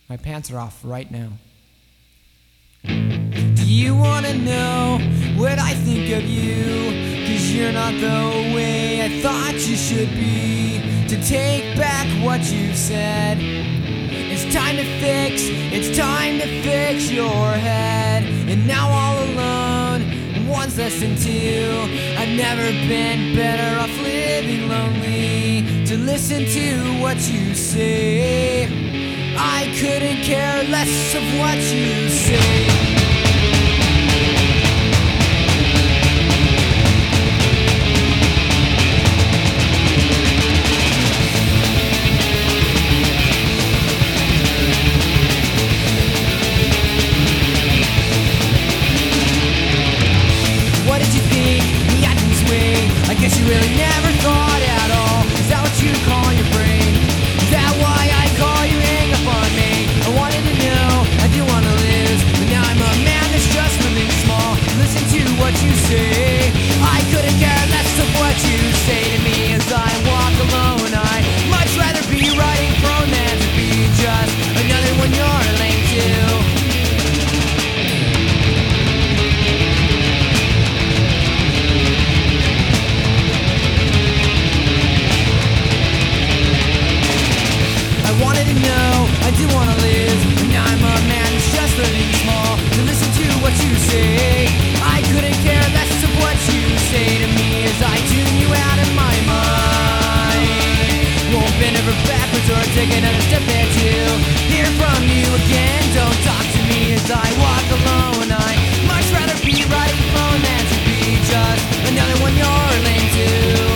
My pants are off right now. Do you wanna know what I think of you? 'Cause you're not the way I thought you should be. To take back what you said, it's time to fix your head. And now all alone, one's less than two. I've never been better off living lonely. To listen to what you say, I couldn't care less of what you say. What did you think we acted this way? I guess you really never thought at all. Is that what you call your brain? Is that why I call you hang up on me? I wanted to know, I didn't want to lose, but now I'm a man that's just living small. Listen to what you say, I couldn't care less of what you say to me. As I walk alone, I'd much rather be writing prone than to be just another one you're lame to. I do wanna live, and now I'm a man who's just living small. To listen to what you say, I couldn't care less of what you say to me. As I tune you out of my mind, won't bend over backwards or take another step there to hear from you again. Don't talk to me as I walk alone. I'd much rather be writing phone than to be just another one you're lame to.